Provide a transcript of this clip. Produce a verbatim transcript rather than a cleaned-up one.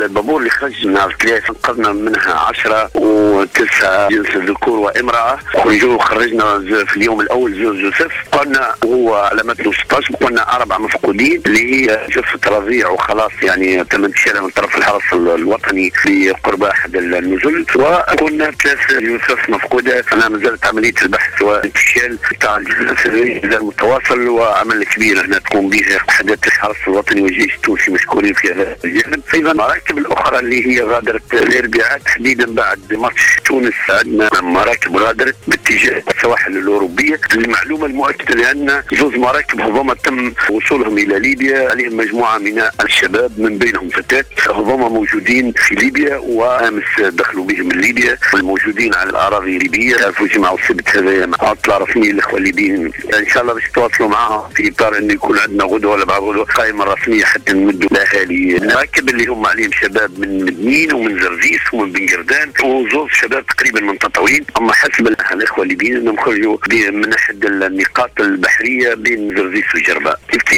البابور اللي خرج من الثلاث انقذنا منها عشرة وتسعة جنس ذكور وامرأة. خرجوا خرجنا في اليوم الأول زوج يوسف، قلنا هو على متن ستاشر، قلنا أربع مفقودين اللي هي جثة رضيع وخلاص يعني تم انتشالها من طرف الحرس الوطني بقرب أحد النزل، وكنا ثلاث يوسف مفقودة. أنا ما زالت عملية البحث والانتشال تاع الجثث متواصل، وعمل كبير هنا تقوم به وحدات الحرس الوطني والجيش التونسي مشكورين في هذا الجانب. أيضا المراكب الأخرى اللي هي غادرت الاربعاء تحديدا بعد ماتش تونس، عندنا مراكب غادرت باتجاه السواحل الأوروبية. المعلومة المؤكدة لأن زوج مراكب ربما تم وصولهم إلى ليبيا، عليهم مجموعة من الشباب من بينهم فتاة ربما موجودين في ليبيا، وأمس دخلوا بهم من ليبيا والموجودين على الأراضي الليبية في جمعة السبت هذا مع عطلة رسمية الإخوة الليبيين. إن شاء الله باش يتواصلوا معهم في إطار أنه يكون عندنا غدوة ولا بعد غدوة قائمة رسمية حتى نمدوا الأهالي. المراكب اللي هم عليهم شباب من مدنين ومن زرزيس ومن بن قردان وزوج شباب تقريبا من تطاوين، أما حسب الإخوة الليبيين أنهم خرجوا من أحد النقاط البحرية بين زرزيس وجرباء.